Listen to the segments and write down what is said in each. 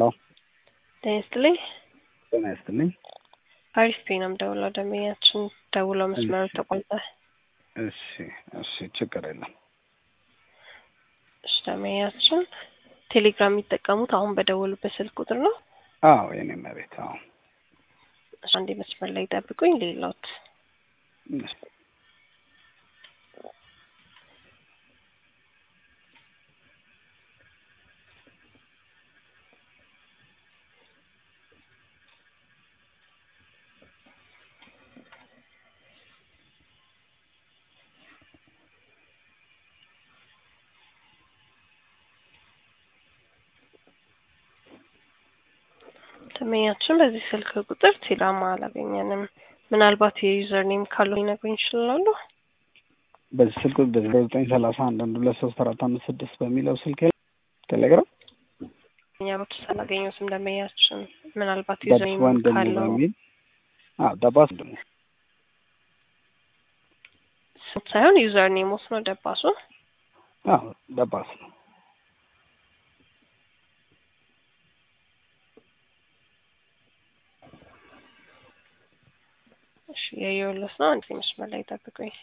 ሄሎ ጤና ጤና ይስጥልኝ። አሪፍ ፒናም ደውሎ ደንበኛችን ደውሎ መስመሩ ተቆልጠ። እሺ ችግር የለም። እሺ ደንበኛችን ቴሌግራም የሚጠቀሙት አሁን በደወሉበት ስልክ ቁጥር ነው? አዎ የኔም ቤት አዎ። እሺ አንዴ መስመር ላይ ጠብቁኝ ሌሎት ደንበኛችን በዚህ ስልክ ቁጥር ቴሌግራም አላገኘንም። ምናልባት የዩዘር ኔም ካለው ሊነግሩኝ ይችላሉ? በዚህ ስልክ ቁጥር 0931123456 በሚለው ስልክ ቴሌግራም እኛ ወጥ ሳላገኘውም ደንበኛችን ምናልባት ዩዘር ኔም ካለው ደባስ ደግሞ ሳይሆን ዩዘር ኔም ነው ደባሱ። ደባስ ነው። እሺ የዩዘር ነው አንዴ መስመር ላይ ጠብቁኝ።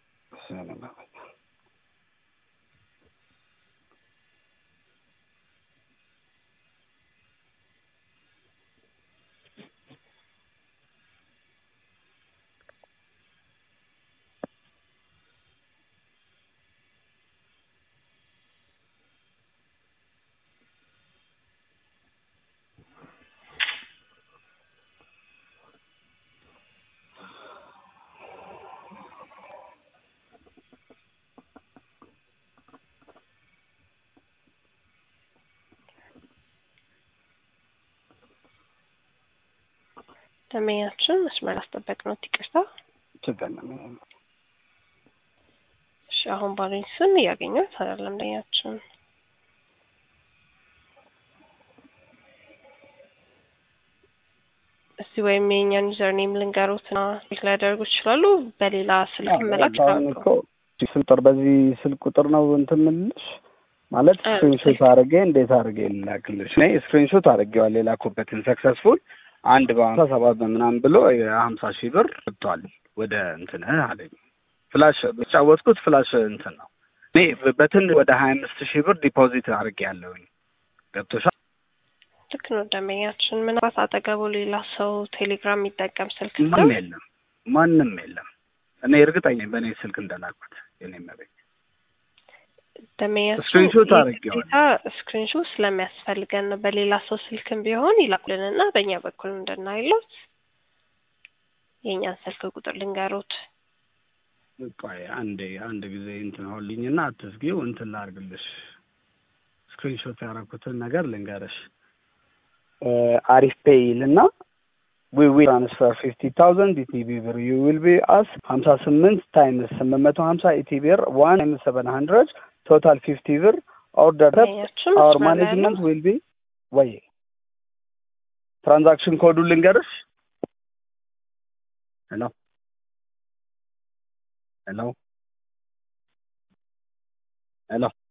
ደንበኛችን መስመር አስጠበቅ ነው ይቅርታ። እሺ አሁን ባለኝ ስም ያገኘሁት አይደለም ደንበኛችን። እስቲ ወይም የኛን ዩዘር ኔም ልንገሩትና ሊያደርጉ ይችላሉ። በሌላ ስልክ መላክ ይችላሉ። ስልክ በዚህ ስልክ ቁጥር ነው እንትን ምልሽ ማለት ስክሪንሾት አድርጌ እንዴት አድርጌ ላክልሽ? እኔ ስክሪንሾት አድርጌዋለሁ የላኩበትን ሰክሰስፉል አንድ በ57 በምናምን ብሎ 50,000 ብር ወጥቷል ወደ እንትን አለኝ። ፍላሽ ብቻወትኩት ፍላሽ እንትን ነው። እኔ በትን ወደ 25,000 ብር ዲፖዚት አድርጌያለሁኝ። ገብቶሻል? ልክ ነው ደንበኛችን። ምናልባት አጠገቡ ሌላ ሰው ቴሌግራም የሚጠቀም ስልክ ማንም የለም። እኔ እርግጠኛ ነኝ በእኔ ስልክ እንደላኩት የኔም ቤት ደንበኛችን ስክሪንሾት አድርጌዋለሁ። ስክሪንሾት ስለሚያስፈልገን ነው። በሌላ ሰው ስልክም ቢሆን ይላኩልንና በእኛ በኩል እንድናይሎት የኛን ስልክ ቁጥር ልንገሩት። ቆይ አንድ ጊዜ እንትን ሆልኝና አትስጊው እንትን ላድርግልሽ። ስክሪንሾት ያደረኩትን ነገር ልንገርሽ። አሪፍ ፔይልና we will transfer 50,000 ETB ብር you will be us 58 times 850 ETB 1 times 700 total 50 ብር order our management will be way transaction code ልንገርሽ። ሄሎ